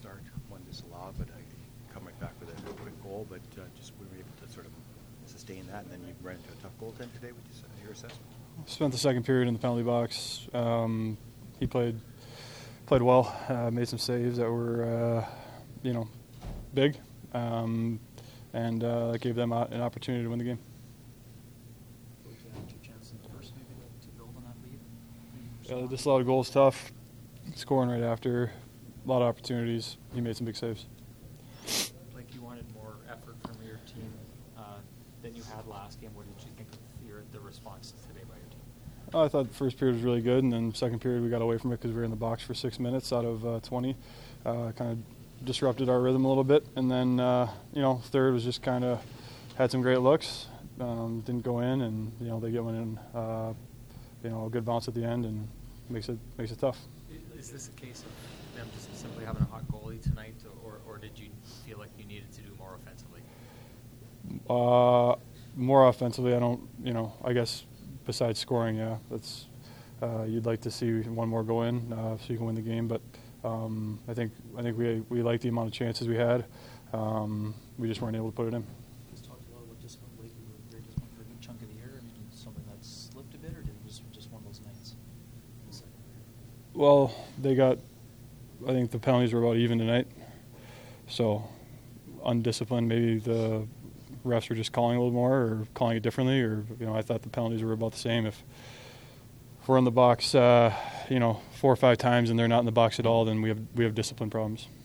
start, one disallowed, but come right back with a quick goal. But just we were able to sort of sustain that, and then you ran into a tough goaltender today. Would you say your assessment? Spent the second period in the penalty box. He played well, made some saves that were, big, and gave them an opportunity to win the game. The disallowed goal is tough. Scoring right after, a lot of opportunities. He made some big saves. Like you wanted more effort from your team than you had last game. What did you think of the response today by your team? I thought the first period was really good, and then second period we got away from it because we were in the box for 6 minutes out of 20. Kind of disrupted our rhythm a little bit, and then third was just kind of had some great looks. Didn't go in, and they get one in. A good bounce at the end, and makes it tough. Is this a case of them just simply having a hot goalie tonight, or did you feel like you needed to do more offensively? More offensively, I guess besides scoring, yeah, that's you'd like to see one more go in so you can win the game. But I think we liked the amount of chances we had. We just weren't able to put it in. Just talked a lot about discipline lately. You were very disciplined for a good chunk of the year. I mean, something that slipped a bit, or was it just one of those nights? Well, I think the penalties were about even tonight. So undisciplined, maybe the refs were just calling a little more or calling it differently, or I thought the penalties were about the same. If we're in the box 4 or 5 times and they're not in the box at all, then we have discipline problems.